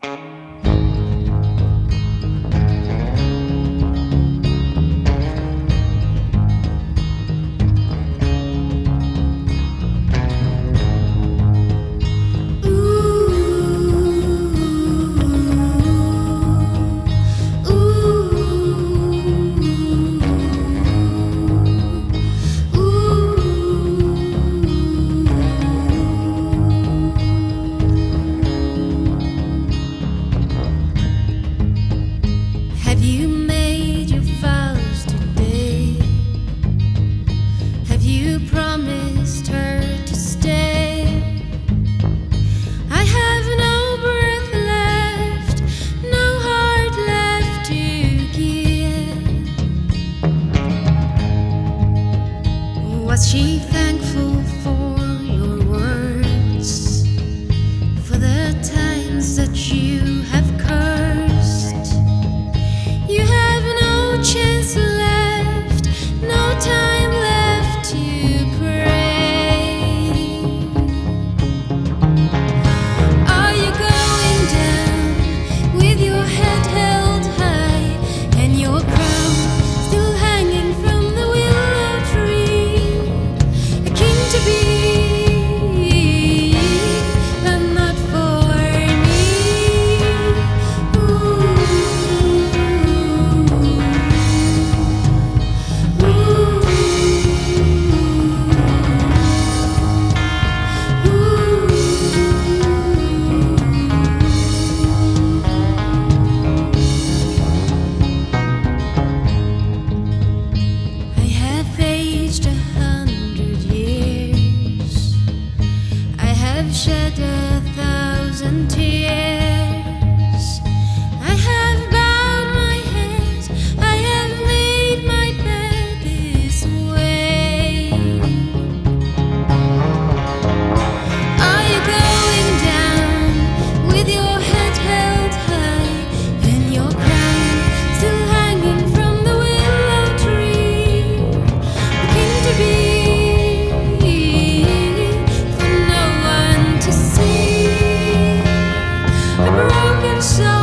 Have you made your vows today? Have you promised her to stay? I have no breath left, no heart left to give. Was she thankful for your words, for the times that you have cursed? You have no chance left, no time left to pray. Are you going down with your head held high and your crown still hanging from the willow tree? A king to be, but not for me. Ooh. I have aged 100 years. I have shed 1,000 tears. I have bowed my head. I have made my bed this way. Are you going down with your head held high and your crown still hanging from the willow tree? A king to be, for no one to see. A broken soul.